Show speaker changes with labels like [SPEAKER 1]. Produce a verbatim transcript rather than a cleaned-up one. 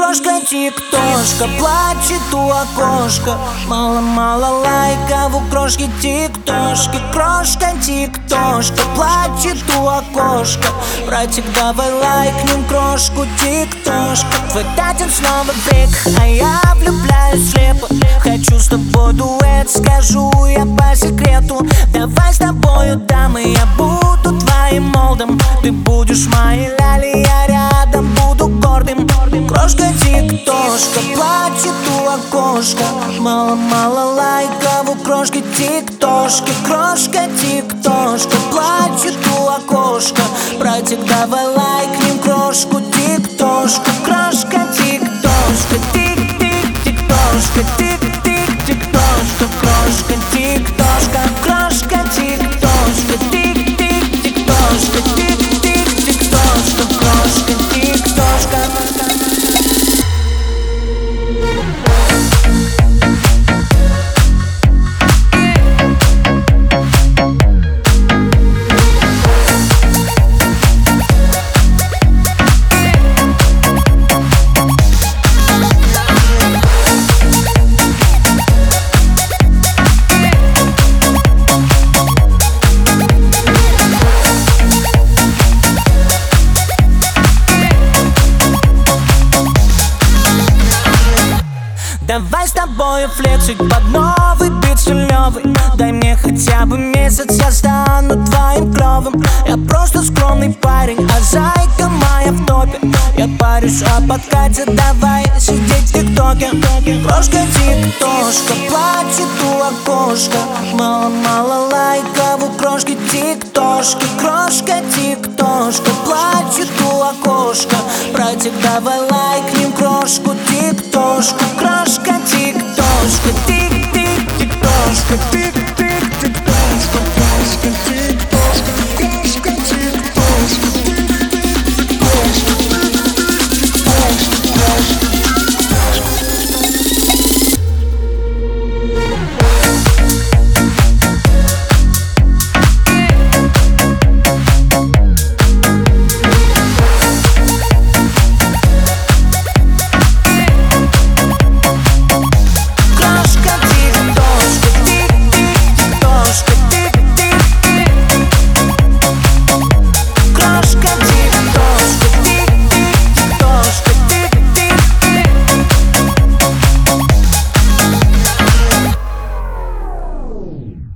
[SPEAKER 1] Крошка, тиктошка, плачет у окошка. Мало-мало лайков у крошки тиктошки. Крошка, тиктошка, плачет у окошка. Братик, давай лайкнем крошку тиктошка. Твой татин снова фейк, а я влюбляюсь слепо. Хочу с тобой дуэт, скажу я по секрету. Давай с тобою, дамы, я буду твоим молодым. Ты будешь моей ляли, я рядом буду гордым. Крошка, тиктошка, плачет у окошка. Мало-мало лайков у крошки тиктошки. Крошка, тиктошка, плачет у окошка. Братик, давай лайкнем крошку тиктошку. Крошка, тиктошка, тик-тик-тиктошка, тик-тик-тиктошка. Крошка, тиктошка, крошка, тиктошка, тик-тик-тиктошка, тик-тик-тиктошка. Крошка, тиктошка. Давай с тобой флексить под новый бит стилёвый. Дай мне хотя бы месяц, я стану твоим клёвым. Я просто скромный парень, а зайка моя в топе. Я парюсь о подкате, давай сидеть в тиктоке. Крошка, тиктошка, плачет у окошка. Мало-мало лайков у крошки тиктошки. Крошка, тиктошка, плачет у окошка. Братик, давай лайкнем крошку тиктошку. Крошка, тиктошка, тик-тик-тиктошка, тик.